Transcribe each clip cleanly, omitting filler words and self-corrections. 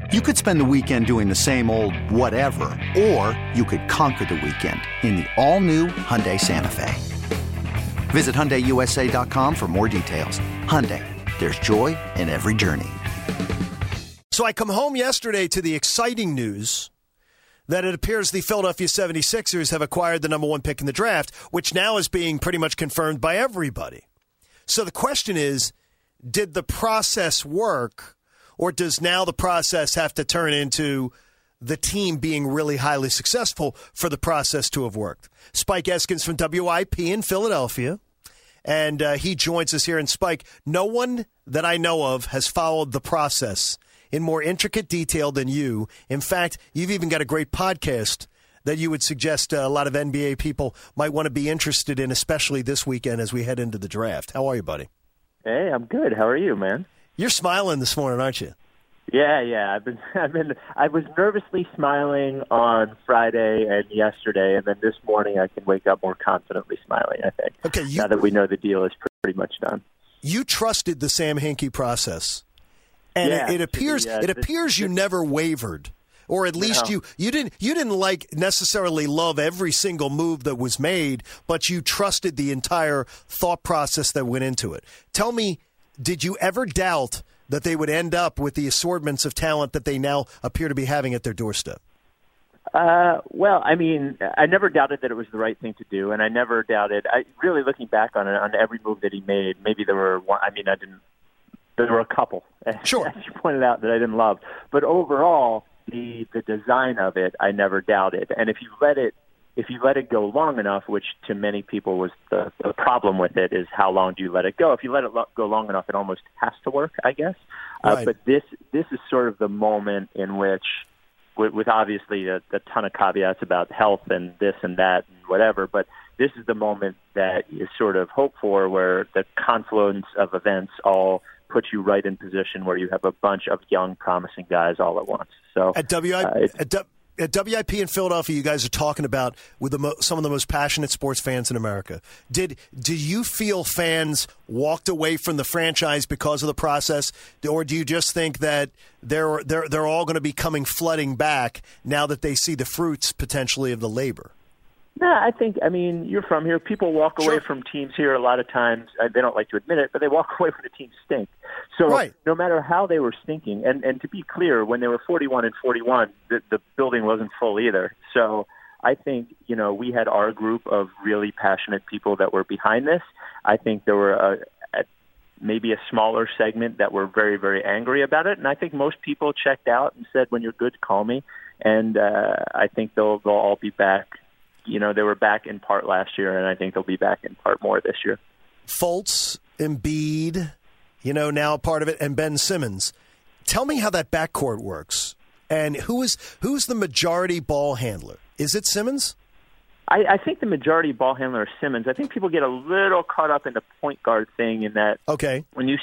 You could spend the weekend doing the same old whatever, or you could conquer the weekend in the all-new Hyundai Santa Fe. Visit HyundaiUSA.com for more details. Hyundai, there's joy in every journey. So I come home yesterday to the exciting news that it appears the Philadelphia 76ers have acquired the number one pick in the draft, which now is being pretty much confirmed by everybody. So the question is, did the process work? Or does now the process have to turn into the team being really highly successful for the process to have worked? Spike Eskins from WIP in Philadelphia, and he joins us here. And Spike, no one that I know of has followed the process in more intricate detail than you. In fact, you've even got a great podcast that you would suggest a lot of NBA people might want to be interested in, especially this weekend as we head into the draft. How are you, buddy? Hey, I'm good. How are you, man? You're smiling this morning, aren't you? Yeah. I was nervously smiling on Friday and yesterday, and then this morning I can wake up more confidently smiling, I think. Okay, now that we know the deal is pretty much done. You trusted the Sam Hinkie process, and it appears you never wavered, or at least you didn't like necessarily love every single move that was made, but you trusted the entire thought process that went into it. Tell me, did you ever doubt that they would end up with the assortments of talent that they now appear to be having at their doorstep? Well, I mean, I never doubted that it was the right thing to do, and I never doubted. Really looking back on it, on every move that he made, maybe there were one. I mean, there were a couple, sure, as you pointed out, that I didn't love. But overall, the design of it, I never doubted. And if you let it go long enough, which to many people was the problem with it, is how long do you let it go? If you let it go long enough, it almost has to work, I guess. Right. But this is sort of the moment in which, with obviously a ton of caveats about health and this and that and whatever, but this is the moment that you sort of hope for, where the confluence of events all put you right in position where you have a bunch of young, promising guys all at once. So At WIP in Philadelphia, you guys are talking about with some of the most passionate sports fans in America. Do you feel fans walked away from the franchise because of the process, or do you just think that they're all going to be coming flooding back now that they see the fruits potentially of the labor? No, I mean, you're from here. People walk away from teams here a lot of times. They don't like to admit it, but they walk away when the teams stink. So no matter how they were stinking, and to be clear, when they were 41-41, the building wasn't full either. So I think, we had our group of really passionate people that were behind this. I think there were maybe a smaller segment that were very, very angry about it. And I think most people checked out and said, when you're good, call me. And I think they'll all be back. They were back in part last year, and I think they'll be back in part more this year. Fultz, Embiid, now a part of it, and Ben Simmons. Tell me how that backcourt works. And who's the majority ball handler? Is it Simmons? I think the majority ball handler is Simmons. I think people get a little caught up in the point guard thing in that. Okay. When you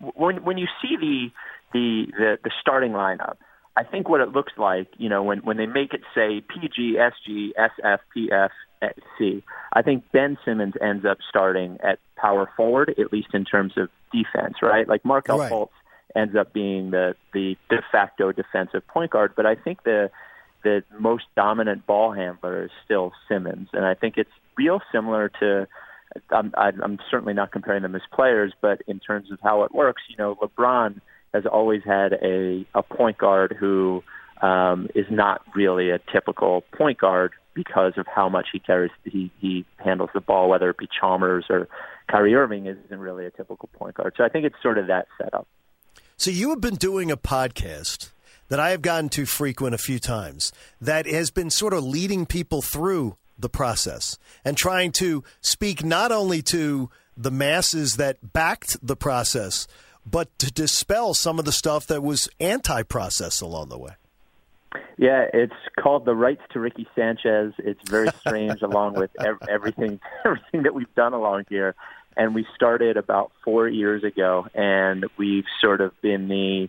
see the starting lineup, I think what it looks like, when they make it say PG, SG, SF, PF, C, I think Ben Simmons ends up starting at power forward, at least in terms of defense, right? Like Markelle Fultz ends up being the de facto defensive point guard, but I think the most dominant ball handler is still Simmons, and I think it's real similar to. I'm certainly not comparing them as players, but in terms of how it works, LeBron has always had a point guard who is not really a typical point guard because of how much he handles the ball, whether it be Chalmers or Kyrie Irving isn't really a typical point guard. So I think it's sort of that setup. So you have been doing a podcast that I have gotten to frequent a few times that has been sort of leading people through the process and trying to speak not only to the masses that backed the process, but to dispel some of the stuff that was anti-process along the way. Yeah, it's called The Rights to Ricky Sanchez. It's very strange along with everything that we've done along here. And we started about 4 years ago, and we've sort of been the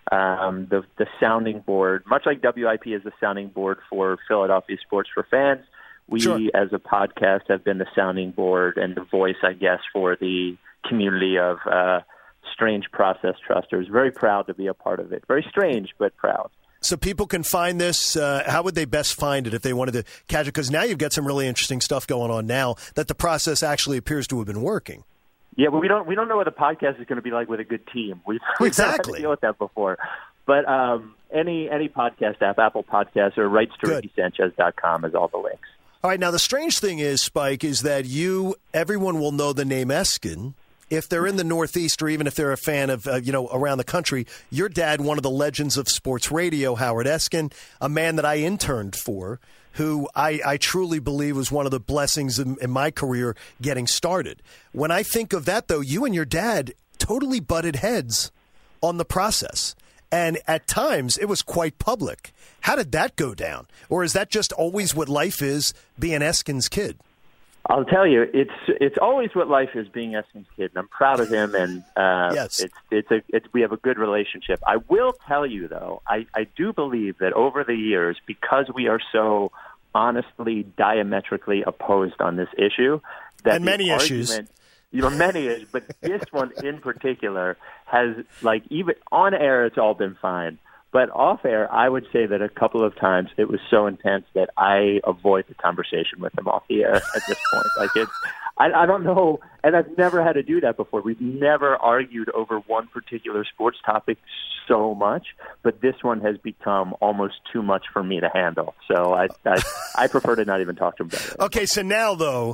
sounding board, much like WIP is the sounding board for Philadelphia Sports for Fans. We, as a podcast, have been the sounding board and the voice, I guess, for the community of strange process trusters. Very proud to be a part of it. Very strange, but proud. So people can find this. How would they best find it if they wanted to catch it? Because now you've got some really interesting stuff going on now that the process actually appears to have been working. Yeah, but we don't know what the podcast is going to be like with a good team. We've exactly had to deal with that before. But any podcast app, Apple Podcasts, or rightstoRickySanchez.com is all the links. All right. Now the strange thing is, Spike, is that everyone will know the name Eskin. If they're in the Northeast, or even if they're a fan of, around the country, your dad, one of the legends of sports radio, Howard Eskin, a man that I interned for, who I truly believe was one of the blessings in my career getting started. When I think of that, though, you and your dad totally butted heads on the process. And at times, it was quite public. How did that go down? Or is that just always what life is, being Eskin's kid? I'll tell you, it's always what life is being Eskin's kid, and I'm proud of him. And yes. We have a good relationship. I will tell you, though, I do believe that over the years, because we are so honestly diametrically opposed on this issue, that and many issues. Many issues, but this one in particular has, even on air, it's all been fine. But off air, I would say that a couple of times it was so intense that I avoid the conversation with him off the air at this point. I don't know, and I've never had to do that before. We've never argued over one particular sports topic so much, but this one has become almost too much for me to handle. So I prefer to not even talk to him about it. Okay, so now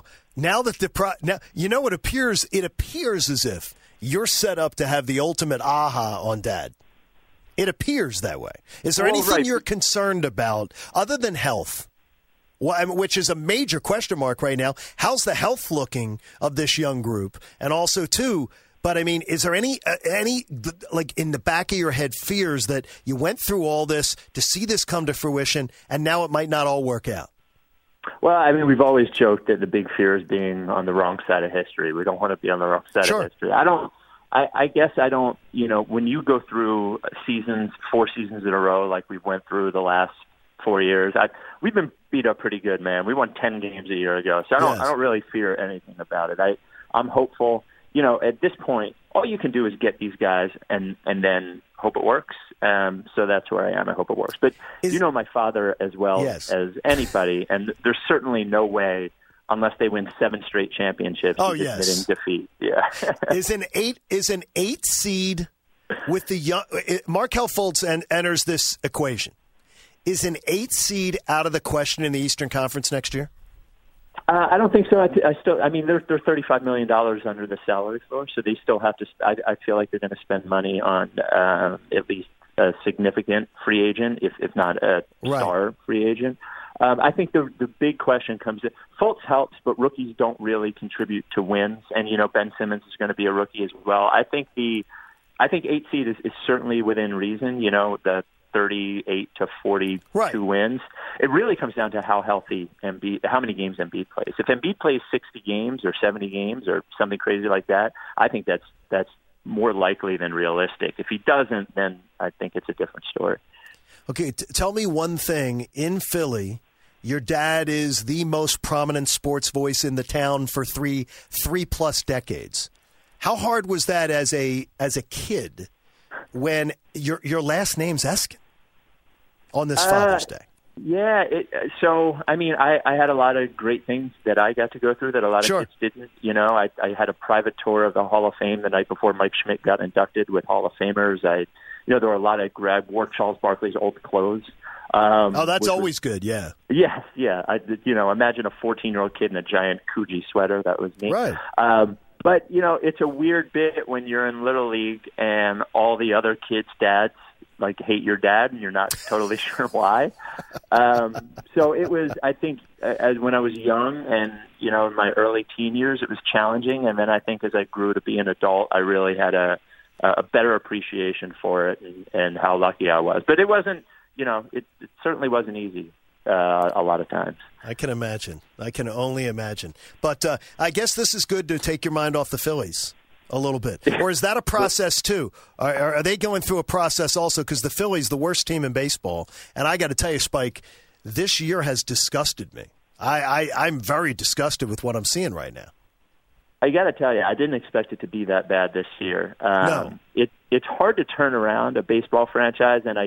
that now it appears as if you're set up to have the ultimate aha on Dad. It appears that way. Is there anything you're concerned about other than health, which is a major question mark right now? How's the health looking of this young group? And also, too, but I mean, is there any in the back of your head fears that you went through all this to see this come to fruition and now it might not all work out? Well, I mean, we've always joked that the big fear is being on the wrong side of history. We don't want to be on the wrong side of history. I guess I don't, when you go through 4 seasons in a row like we went through the last 4 years, we've been beat up pretty good, man. We won 10 games a year ago, so I don't really fear anything about it. I'm hopeful. At this point, all you can do is get these guys and then hope it works. So that's where I am. I hope it works. But my father as well as anybody, and there's certainly no way, unless they win 7 straight championships, admitting defeat. Yeah. is an eight seed with the young Markelle Fultz enters this equation. Is an 8 seed out of the question in the Eastern Conference next year? I don't think so. They're $35 million under the salary floor, so they still have to. I feel like they're going to spend money on at least a significant free agent, if not a star free agent. I think the big question comes in. Fultz helps, but rookies don't really contribute to wins. And, Ben Simmons is going to be a rookie as well. I think 8 seed is certainly within reason, the 38 to 42 wins. It really comes down to how healthy Embiid, how many games Embiid plays. If Embiid plays 60 games or 70 games or something crazy like that, I think that's more likely than realistic. If he doesn't, then I think it's a different story. Okay, tell me one thing. In Philly, your dad is the most prominent sports voice in the town for three plus decades. How hard was that as a kid when your last name's Eskin on this Father's Day? Yeah, I had a lot of great things that I got to go through that a lot of kids didn't. I had a private tour of the Hall of Fame the night before Mike Schmidt got inducted with Hall of Famers. There were a lot of wore Charles Barkley's old clothes. That's always good, yeah. Yes, yeah. Imagine a 14-year-old kid in a giant Coogee sweater. That was me. Right. But, it's a weird bit when you're in Little League and all the other kids' dads hate your dad and you're not totally sure why. So it was, I think, as when I was young and, in my early teen years, it was challenging. And then I think as I grew to be an adult, I really had a better appreciation for it and how lucky I was. But it wasn't, it certainly wasn't easy a lot of times. I can imagine. I can only imagine. But I guess this is good to take your mind off the Phillies a little bit. Or is that a process too? Are they going through a process also? Because the Phillies, the worst team in baseball. And I got to tell you, Spike, this year has disgusted me. I'm very disgusted with what I'm seeing right now. I got to tell you, I didn't expect it to be that bad this year. No. It's hard to turn around a baseball franchise, and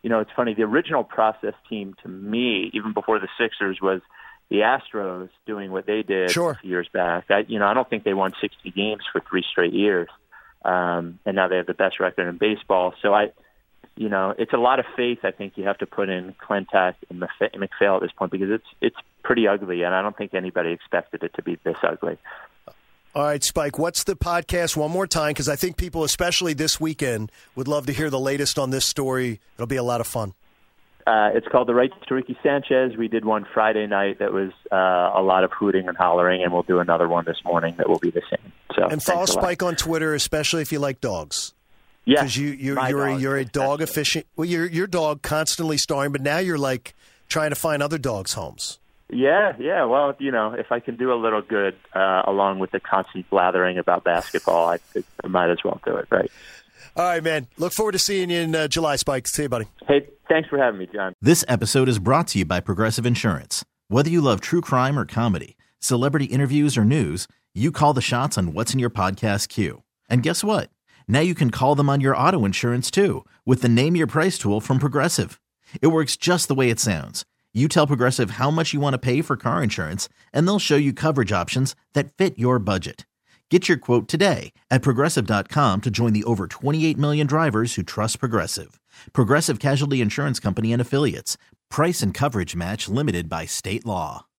it's funny. The original process team to me, even before the Sixers, was the Astros doing what they did a few years back. I don't think they won 60 games for 3 straight years, and now they have the best record in baseball. So it's a lot of faith I think you have to put in Klentak and MacPhail at this point, because it's pretty ugly, and I don't think anybody expected it to be this ugly. All right, Spike, what's the podcast one more time? Because I think people, especially this weekend, would love to hear the latest on this story. It'll be a lot of fun. It's called The Rights to Ricky Sanchez. We did one Friday night that was a lot of hooting and hollering, and we'll do another one this morning that will be the same. So, and follow Spike on Twitter, especially if you like dogs. Yeah, because you're a dog aficionado. Well, your dog constantly starring, but now you're like trying to find other dogs' homes. Yeah. Well, if I can do a little good along with the constant blathering about basketball, I might as well do it, right? All right, man. Look forward to seeing you in July, Spike. See you, buddy. Hey, thanks for having me, John. This episode is brought to you by Progressive Insurance. Whether you love true crime or comedy, celebrity interviews or news, you call the shots on what's in your podcast queue. And guess what? Now you can call them on your auto insurance, too, with the Name Your Price tool from Progressive. It works just the way it sounds. You tell Progressive how much you want to pay for car insurance, and they'll show you coverage options that fit your budget. Get your quote today at Progressive.com to join the over 28 million drivers who trust Progressive. Progressive Casualty Insurance Company and Affiliates. Price and coverage match limited by state law.